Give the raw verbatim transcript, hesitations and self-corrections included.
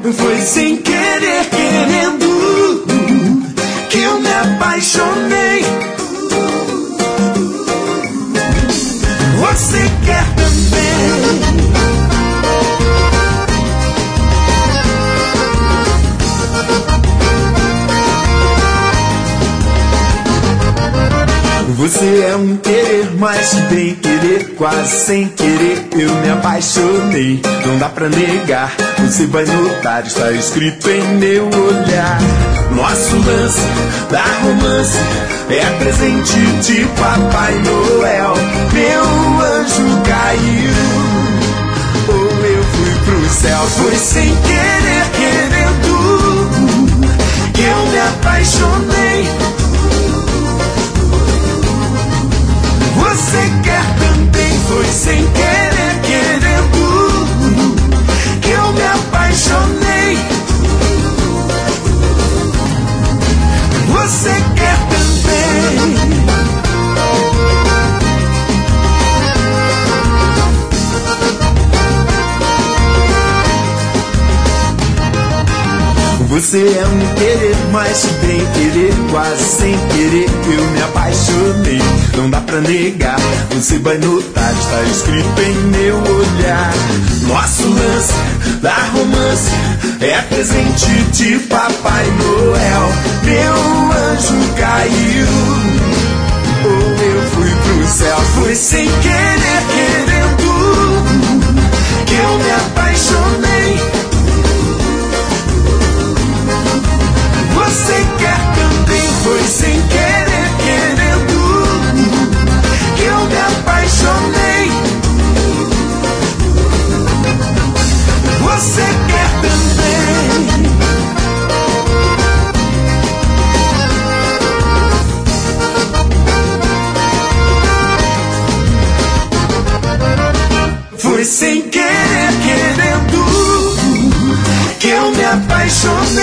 Foi sem querer, querendo, que eu me apaixonei. Você quer também? Você é um querer, mas bem querer, quase sem querer eu me apaixonei. Não dá pra negar, você vai notar, está escrito em meu olhar. Nosso lance da romance é presente de Papai Noel. Meu anjo caiu, ou eu fui pro céu. Foi sem querer, querendo, que eu me apaixonei. Você quer também, foi sem querer, querendo, que eu me apaixonei. Você quer também? Você é um querer, mas bem querer, quase sem querer eu me apaixonei. Não dá pra negar, você vai notar, está escrito em meu olhar. Nosso lance da romance é presente de Papai Noel. Meu anjo caiu, ou eu fui pro céu. Foi sem querer, querendo, que eu me apaixonei. Você quer também, foi sem querer, querendo, que eu me apaixonei. Você quer também? Foi sem querer, querendo, que eu me apaixonei.